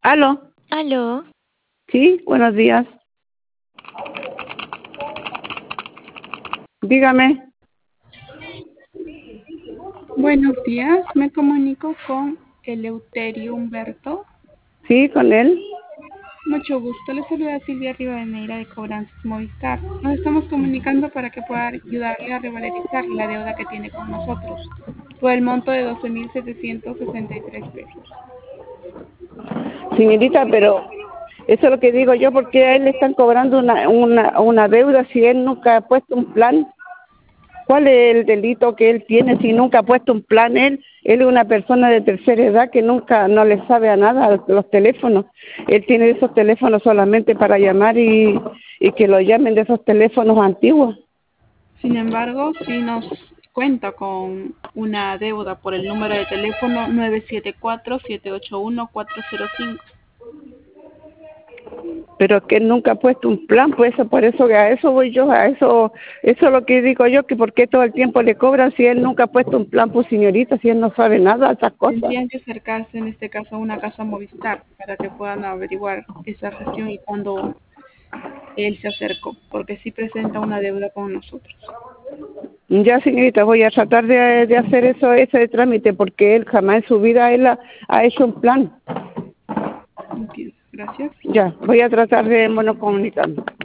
Aló, Aló, sí, buenos días. Dígame, Buenos días, me comunico con Eleuterio Humberto. sí, con él. Mucho gusto, le saluda Silvia Rivadeneira de Cobranzas Movistar. Nos estamos comunicando para que pueda ayudarle a revalorizar la deuda que tiene con nosotros, por el monto de 12.763 pesos. Señorita, pero eso es lo que digo yo, porque a él le están cobrando una deuda si él nunca ha puesto un plan. ¿Cuál es el delito que él tiene si nunca ha puesto un plan? Él es una persona de tercera edad que nunca no le sabe a nada a los teléfonos. Él tiene esos teléfonos solamente para llamar y que lo llamen de esos teléfonos antiguos. Sin embargo, sí nos cuenta con una deuda por el número de teléfono 974-781-405. Pero es que él nunca ha puesto un plan, pues por eso que a eso voy yo, eso es lo que digo yo, que por qué todo el tiempo le cobran si él nunca ha puesto un plan, pues señorita, si él no sabe nada de esas cosas. Tendrían que acercarse en este caso a una casa Movistar para que puedan averiguar esa gestión y cuándo él se acercó, porque sí presenta una deuda con nosotros. Ya señorita, voy a tratar de hacer ese trámite, porque él jamás en su vida él ha hecho un plan. Entiendo. Gracias. Ya, voy a tratar de, bueno, comunicarme.